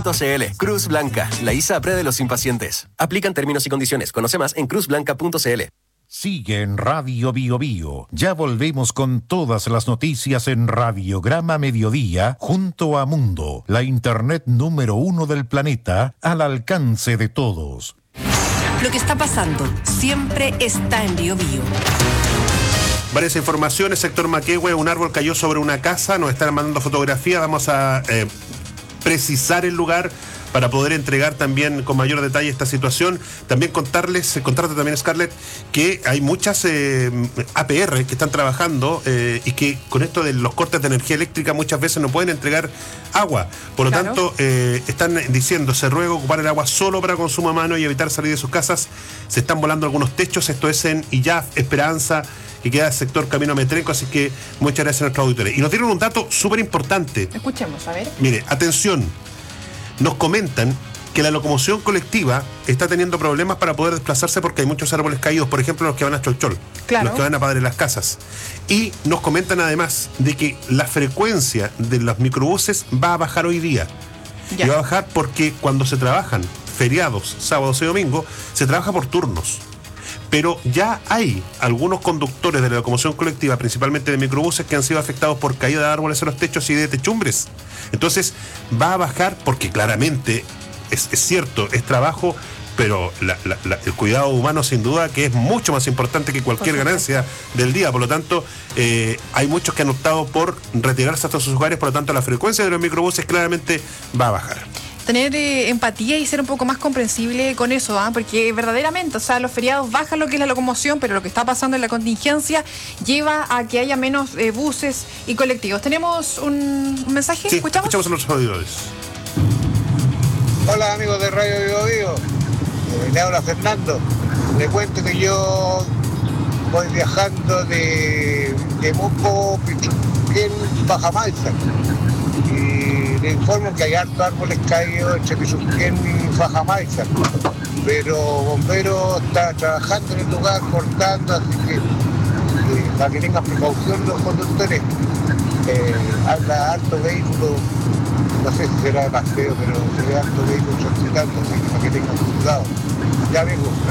cruzblanca.cl. Cruz Blanca, la ISAPRE de los impacientes. Aplican términos y condiciones. Conoce más en cruzblanca.cl. Sigue en Radio Bio Bio. Ya volvemos con todas las noticias en Radiograma Mediodía junto a Mundo, la internet número 1 del planeta, al alcance de todos. Lo que está pasando siempre está en Bio Bio. Varias informaciones, sector Maquehue, un árbol cayó sobre una casa, nos están mandando fotografías, vamos a precisar el lugar para poder entregar también con mayor detalle esta situación. También contarte también, Scarlett, que hay muchas APR que están trabajando y que con esto de los cortes de energía eléctrica muchas veces no pueden entregar agua. Por lo tanto, están diciendo, se ruega ocupar el agua solo para consumo humano y evitar salir de sus casas. Se están volando algunos techos, esto es en Illaf, Esperanza, que queda el sector Camino Metrenco, así que muchas gracias a nuestros auditores. Y nos dieron un dato súper importante. Escuchemos, a ver. Mire, atención. Nos comentan que la locomoción colectiva está teniendo problemas para poder desplazarse porque hay muchos árboles caídos, por ejemplo los que van a Cholchol, los que van a Padre Las Casas. Y nos comentan además de que la frecuencia de los microbuses va a bajar hoy día. Y va a bajar porque cuando se trabajan feriados, sábados y domingos, se trabaja por turnos. Pero ya hay algunos conductores de la locomoción colectiva, principalmente de microbuses, que han sido afectados por caída de árboles en los techos y de techumbres. Entonces va a bajar porque claramente es cierto, es trabajo, pero el cuidado humano sin duda que es mucho más importante que cualquier ganancia del día. Por lo tanto, hay muchos que han optado por retirarse hasta sus hogares, por lo tanto la frecuencia de los microbuses claramente va a bajar. Tener empatía y ser un poco más comprensible con eso, porque verdaderamente, o sea, los feriados bajan lo que es la locomoción, pero lo que está pasando en la contingencia lleva a que haya menos buses y colectivos. ¿Tenemos un mensaje? Sí, ¿Escuchamos? Escuchamos a los auditores. Hola amigos de Radio Bio Bio, le habla Fernando. Le cuento que yo voy viajando de Temuco, Pichuquén, Baja Maiza. Y le informo que hay hartos árboles caídos entre Pichuquén y Baja Maiza. Pero Bomberos está trabajando en el lugar, cortando, así que para que tengan precaución los conductores. Habla harto vehículo, no sé si será más feo, pero se ve harto vehículo transitando, así que para que tengan cuidado. Ya vengo.